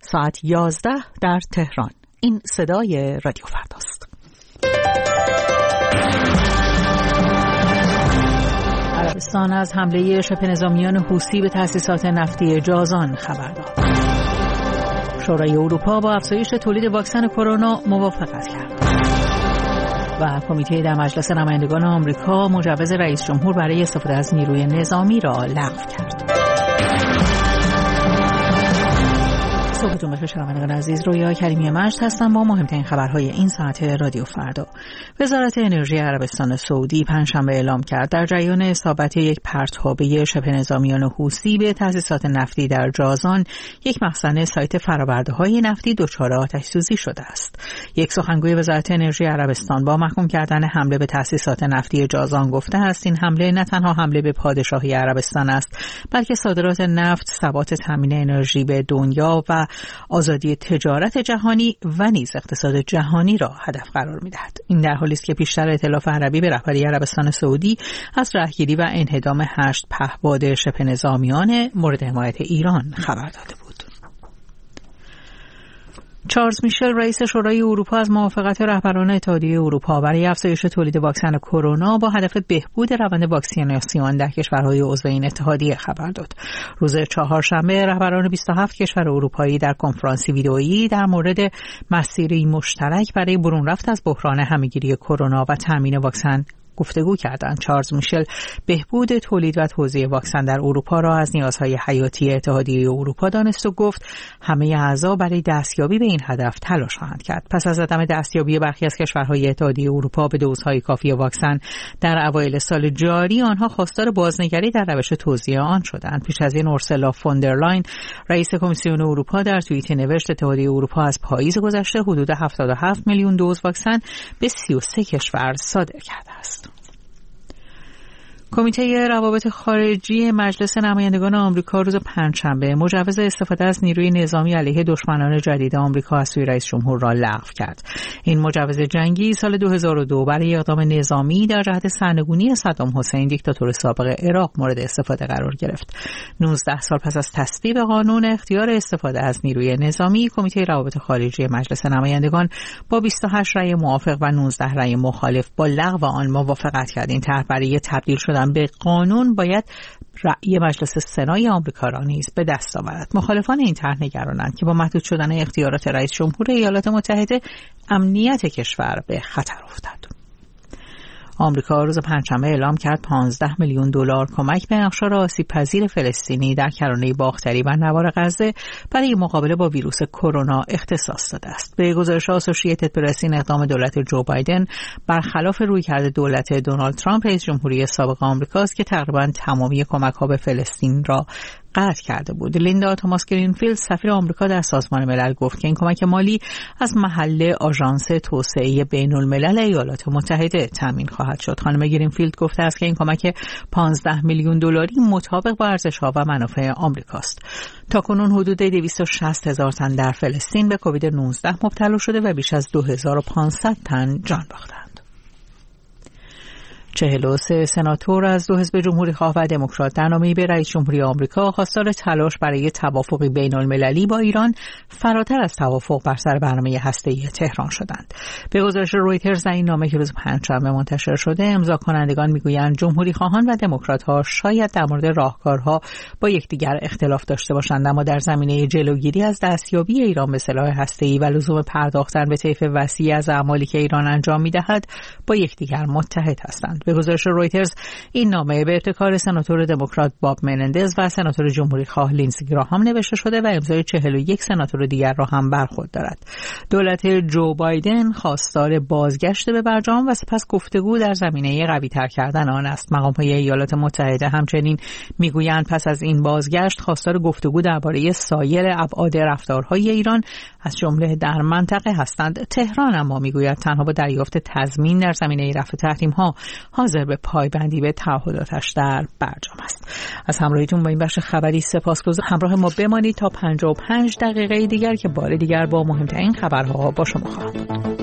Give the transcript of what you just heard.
ساعت 11 در تهران. این صدای رادیو فرداست. عربستان از حمله شبه نظامیان حوثی به تأسیسات نفتی جازان خبر داد. شورای اروپا با افزایش تولید واکسن کرونا موافقت کرد. و کمیته در مجلس نمایندگان آمریکا مجوز رئیس جمهور برای استفاده از نیروی نظامی را لغو کرد. صبحتون بخیر شنوندگان عزیز، رویا کریمی مجد هستم با مهمترین خبرهای این ساعت رادیو فردا. وزارت انرژی عربستان سعودی پنجشنبه اعلام کرد در جریان اصابت یک پرتابه شبه نظامیان حوثی به تأسیسات نفتی در جازان، یک مخزن سایت فرآورده‌های نفتی دچار آتش‌سوزی شده است. یک سخنگوی وزارت انرژی عربستان با محکوم کردن حمله به تأسیسات نفتی جازان گفته است این حمله نه تنها حمله به پادشاهی عربستان است، بلکه صادرات نفت، ثبات تامین انرژی به دنیا و آزادی تجارت جهانی و نیز اقتصاد جهانی را هدف قرار می‌دهد. این در حالی است که پیشتر ائتلاف عربی به رهبری عربستان سعودی از رهگیری و انهدام 8 پهپاد شبه نظامیان مورد حمایت ایران خبر داده بود. چارلز میشل رئیس شورای اروپا از موافقت رهبران اتحادیه اروپا برای افزایش تولید واکسن کرونا با هدف بهبود روند واکسیناسیون در کشورهای عضو این اتحادیه خبر داد. روز چهارشنبه رهبران 27 کشور اروپایی در کنفرانسی ویدئویی در مورد مسیری مشترک برای برون رفت از بحران همه‌گیری کرونا و تامین واکسن گفتگو کردند. چارلز میشل بهبود تولید و توزیع واکسن در اروپا را از نیازهای حیاتی اتحادیه اروپا دانست و گفت همه اعضا برای دستیابی به این هدف تلاش خواهند کرد. پس از عدم دستیابی برخی از کشورهای اتحادیه اروپا به دوزهای کافی واکسن در اوایل سال جاری، آنها خواستار بازنگری در روش توزیع آن شدند. پیش از این اورسولا فون در لاین رئیس کمیسیون اروپا در توییتی نوشت اتحادیه اروپا از پاییز گذشته حدود 77 میلیون دوز واکسن به 33 کشور صادر کرده است. کمیته روابط خارجی مجلس نمایندگان آمریکا روز پنجشنبه مجوز استفاده از نیروی نظامی علیه دشمنان جدید آمریکا از سوی رئیس جمهور را لغو کرد. این مجوز جنگی سال 2002 برای اقدام نظامی در جهت سرنگونی صدام حسین دیکتاتور سابق عراق مورد استفاده قرار گرفت. 19 سال پس از تصویب قانون اختیار استفاده از نیروی نظامی، کمیته روابط خارجی مجلس نمایندگان با 28 رأی موافق و 19 رأی مخالف با لغو آن موافقت کرد. این طرح برای تبدیل شدن به قانون باید رأی مجلس سنای آمریکا را نیز به دست آورد. مخالفان این طرح نگرانند که با محدود شدن اختیارات رئیس جمهور ایالات متحده امنیت کشور به خطر افتد. آمریکا روز پنجشنبه اعلام کرد 15 میلیون دلار کمک به اقشار آسیب‌پذیر فلسطینی در کرانه باختری و نوار غزه برای مقابله با ویروس کرونا اختصاص داده است. به گزارش اسوسییتد پرس این اقدام دولت جو بایدن برخلاف رویکرد دولت دونالد ترامپ رئیس جمهوری سابق آمریکاست که تقریباً تمامی کمک‌ها به فلسطین را قطع کرده بود. لیندا توماس گرینفیلد سفیر آمریکا در سازمان ملل گفت که این کمک مالی از محل آژانس توسعه بین‌الملل ایالات متحده تامین خواهد شد. خانم گرینفیلد گفته است که این کمک 15 میلیون دلاری مطابق با ارزش‌ها و منافع آمریکاست. تاکنون حدود 260,000 تن در فلسطین به کووید 19 مبتلا شده و بیش از 2500 تن جان باختند. 43 سناتور از دو حزب جمهوری‌خواه و دموکرات در نامه‌ای به رئیس جمهوری آمریکا خواستار تلاش برای توافقی بین‌المللی با ایران فراتر از توافق بر سر برنامه هسته‌ای تهران شدند. به گزارش رویترز در این نامه که روز پنجشنبه منتشر شده، امضا کنندگان میگویند جمهوری‌خواهان و دموکرات‌ها شاید در مورد راهکارها با یکدیگر اختلاف داشته باشند، اما در زمینه جلوگیری از دستیابی ایران به سلاح هسته‌ای و لزوم پرداختن به طیف وسیعی از اعمالی که ایران انجام می‌دهد با یکدیگر متحد هستند. به گزارش رویترز این نامه به ابتکار سناتور دموکرات باب منندز و سناتور جمهوری‌خواه لینزی گراهام نوشته شده و امضای 41 سناتور دیگر را هم برخورد دارد. دولت جو بایدن خواستار بازگشت به برجام و سپس گفتگو در زمینه قوی‌تر کردن آن است. مقام‌های ایالات متحده همچنین میگویند پس از این بازگشت خواستار گفتگو درباره سایر ابعاد رفتارهای ایران از جمله در منطقه هستند. تهران اما میگوید تنها با دریافت تضمین در زمینه رفع تحریم‌ها حاضر به پایبندی به تعهداتش در برجام است. از همراهیتون با این بخش خبری سپاسگزارم. همراه ما بمانید تا 55 دقیقه دیگر که بار دیگر با مهمترین خبرها با شما خواهم بود.